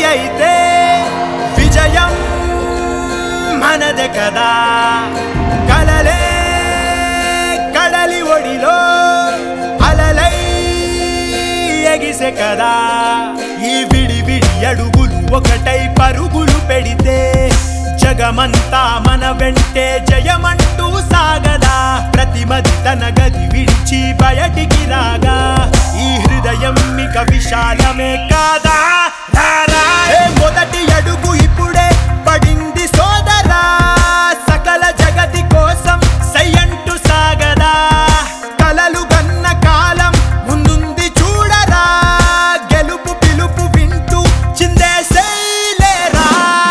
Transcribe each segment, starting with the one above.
అయితే విజయం మనదే కదా కలలే కడలి ఒడిలో అలలై ఎగిసే కదా ఈ విడి విడి అడుగులు ఒకటై పరుగులు పెడితే జగమంతా మన వెంటే జయమంటూ సాగదా ప్రతిమది తన గది విడిచి బయటికి రాగా ఈ హృదయం మిక విశాలమే కాదా మొదటి అడుగు ఇప్పుడే పడింది సోదరా సకల జగతి కోసం సయ్యంటూ సాగదా కలలు గన్న కాలం ముందుంది చూడరా గెలుపు పిలుపు వింటూ చిందేసేలేరా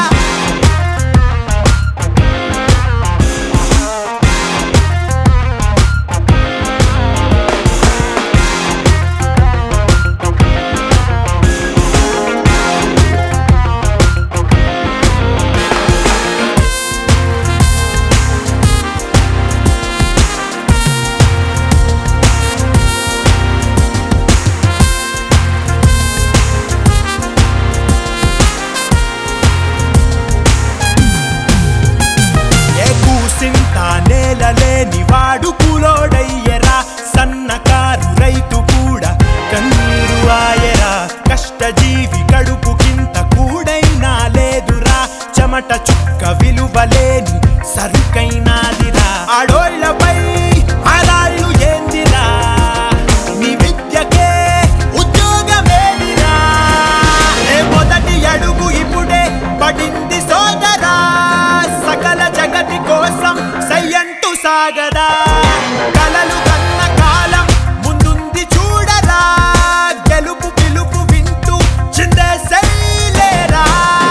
నేలలేని వాడు కూలోడయ్యరా సన్నకారు రైతు కూడా కన్నీరు ఆయరా కష్టజీవి కడుపు కింత కూడైనా లేదురా చెమట చుక్క విలువలేని సరుకైనాదిరా ఆడోళ్ళపై ఆరాళ్ళు ఏందిరా నీ విద్యకే ఉద్యోగమేదిరా మొదటి అడుగు ఇప్పుడే పడింది సోదరా సకల జగతి కోసం సయ్యంటూ సాగదా కలలు కన్న కాలం ముందుంది చూడరా గెలుపు పిలుపు వింటూ చిందేసేలేరా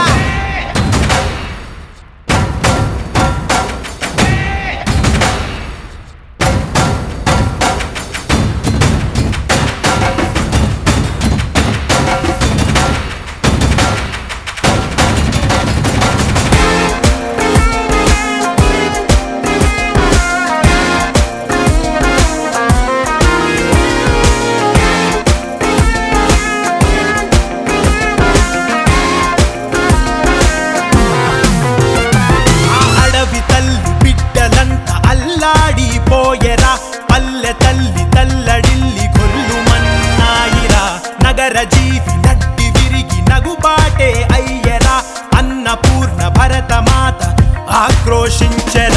పోయరా పల్లె తల్లి తల్లడిల్లి గొల్లు మన్నాయిరా నగర జీవి నడ్డి విరిగి నగుబాటే అయ్యరా అన్నపూర్ణ భరతమాత ఆక్రోశించరా